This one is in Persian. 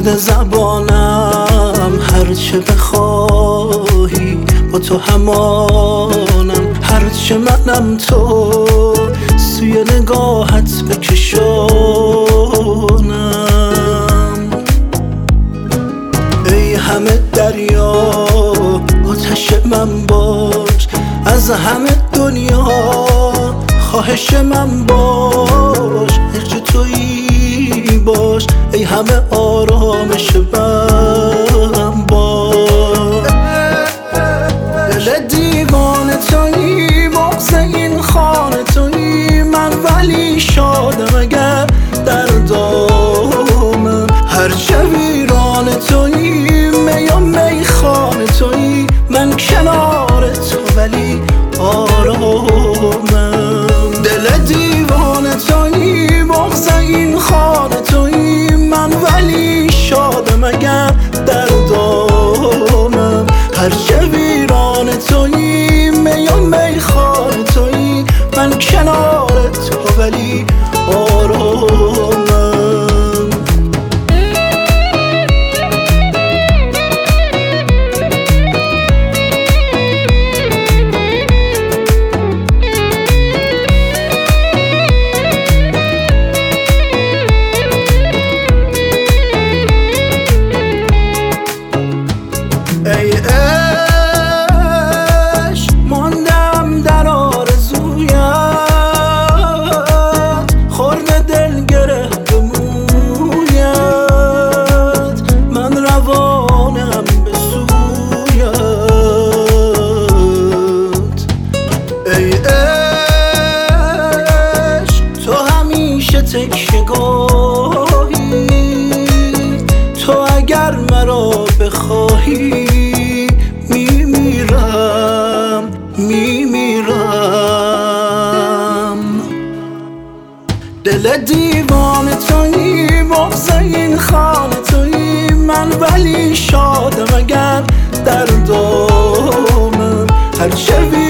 مونده زبانم، هرچه بخواهی با تو همانم، هرچه منم تو سوی نگاهت بکشانم. ای همه دریا آتش من باش، از همه دنیا خواهش من باش، هرچه تویی باش، ای همه آرامش من باش. دل دیوانه تویی، بغض این خانه تویی، من ولی شادم اگر در دامم، هرچه ویرانه تویی، می و میخانه تویی، من کنار تو ولی آرامم. دل دیوانه تویی، بغض این خانه تویی، من ولی شادم اگر در دامم، هرچه ویرانه تویی، می و میخانه تویی، من کنار تو ولی آرامم. ای عشق ماندم در آرزویت، خورد دل گره به مویت، من روانم به سویت. ای عشق تو همیشه تکیه‌گاهی، تو اگر مرا بخواهی میمیرم. دل دیوانه تویی، بغض این خانه تویی، من ولی شادم اگر در دامم، هرچه